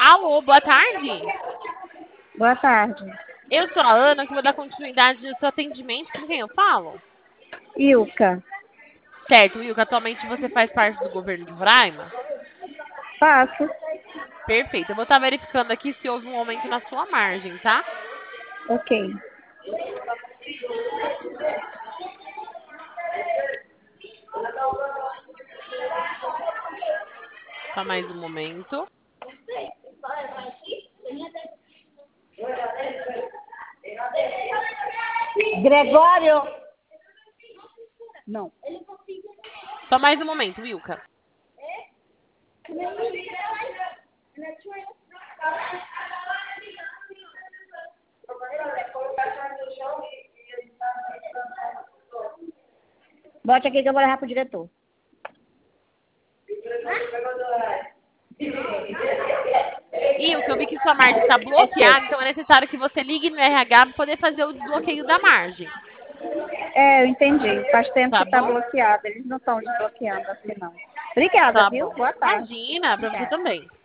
Alô, boa tarde. Boa tarde. Eu sou a Ana, que vou dar continuidade no seu atendimento. Com quem eu falo? Ilka. Certo, Wilka, atualmente você faz parte do governo de Roraima? Faço. Perfeito. Eu vou estar verificando aqui se houve um aumento na sua margem, tá? Ok. Só mais um momento. Gregório. Não. Só mais um momento, Wilka. Bote aqui que eu vou levar pro diretor. Wilka, eu vi que sua margem está bloqueada, então é necessário que você ligue no RH para poder fazer o desbloqueio da margem. É, eu entendi. Faz tempo Tá que tá bom? bloqueado. Eles não estão desbloqueando assim, não. Obrigada, Tá viu? bom. Boa tarde. Imagina, para você Obrigada. também.